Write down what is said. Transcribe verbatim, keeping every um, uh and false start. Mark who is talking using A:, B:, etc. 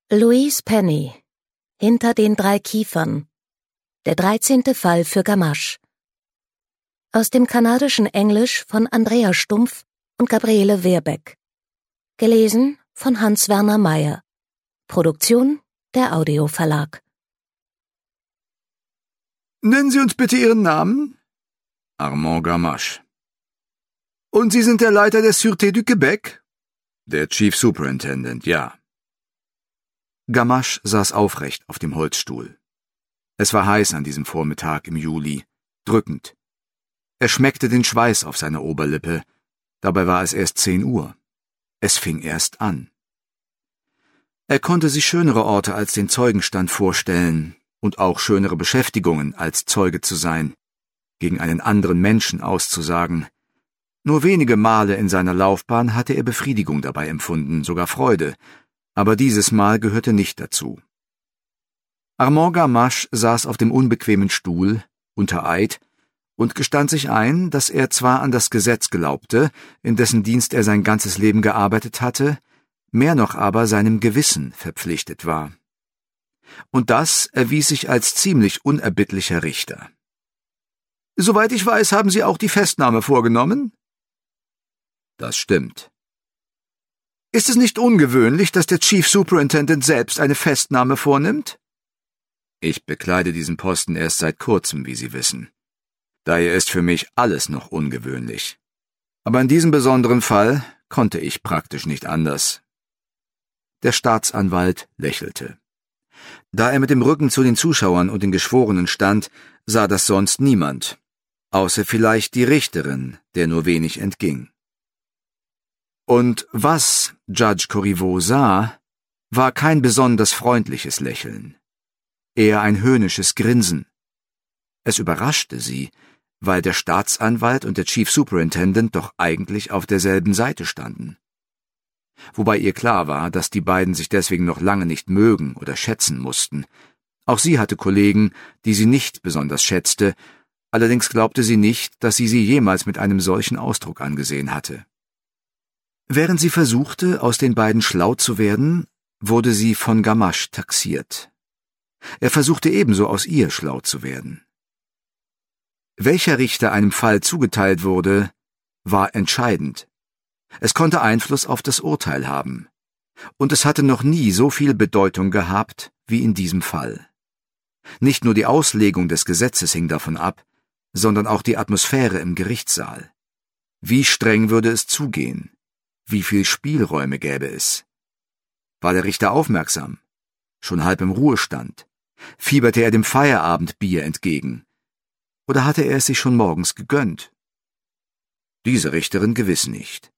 A: Louise Penny. Hinter den drei Kiefern. Der dreizehnte Fall für Gamache. Aus dem kanadischen Englisch von Andrea Stumpf und Gabriele Wehrbeck. Gelesen von Hans-Werner Meyer. Produktion der Audioverlag.
B: Nennen Sie uns bitte Ihren Namen?
C: Armand Gamache.
B: Und Sie sind der Leiter der Sûreté du Québec?
C: Der Chief Superintendent, ja.
D: Gamache saß aufrecht auf dem Holzstuhl. Es war heiß an diesem Vormittag im Juli, drückend. Er schmeckte den Schweiß auf seiner Oberlippe, dabei war es erst zehn Uhr. Es fing erst an. Er konnte sich schönere Orte als den Zeugenstand vorstellen und auch schönere Beschäftigungen als Zeuge zu sein, gegen einen anderen Menschen auszusagen. Nur wenige Male in seiner Laufbahn hatte er Befriedigung dabei empfunden, sogar Freude, aber dieses Mal gehörte nicht dazu. Armand Gamache saß auf dem unbequemen Stuhl, unter Eid, und gestand sich ein, dass er zwar an das Gesetz glaubte, in dessen Dienst er sein ganzes Leben gearbeitet hatte, mehr noch aber seinem Gewissen verpflichtet war. Und das erwies sich als ziemlich unerbittlicher Richter. »Soweit ich weiß, haben Sie auch die Festnahme vorgenommen?«
C: »Das stimmt.«
B: »Ist es nicht ungewöhnlich, dass der Chief Superintendent selbst eine Festnahme vornimmt?«
C: »Ich bekleide diesen Posten erst seit kurzem, wie Sie wissen. Daher ist für mich alles noch ungewöhnlich. Aber in diesem besonderen Fall konnte ich praktisch nicht anders.«
D: Der Staatsanwalt lächelte. Da er mit dem Rücken zu den Zuschauern und den Geschworenen stand, sah das sonst niemand, außer vielleicht die Richterin, der nur wenig entging. Und was Judge Corriveau sah, war kein besonders freundliches Lächeln, eher ein höhnisches Grinsen. Es überraschte sie, weil der Staatsanwalt und der Chief Superintendent doch eigentlich auf derselben Seite standen. Wobei ihr klar war, dass die beiden sich deswegen noch lange nicht mögen oder schätzen mussten. Auch sie hatte Kollegen, die sie nicht besonders schätzte, allerdings glaubte sie nicht, dass sie sie jemals mit einem solchen Ausdruck angesehen hatte. Während sie versuchte, aus den beiden schlau zu werden, wurde sie von Gamache taxiert. Er versuchte ebenso aus ihr schlau zu werden. Welcher Richter einem Fall zugeteilt wurde, war entscheidend. Es konnte Einfluss auf das Urteil haben. Und es hatte noch nie so viel Bedeutung gehabt wie in diesem Fall. Nicht nur die Auslegung des Gesetzes hing davon ab, sondern auch die Atmosphäre im Gerichtssaal. Wie streng würde es zugehen? Wie viel Spielräume gäbe es? War der Richter aufmerksam? Schon halb im Ruhestand? Fieberte er dem Feierabendbier entgegen? Oder hatte er es sich schon morgens gegönnt? Diese Richterin gewiss nicht.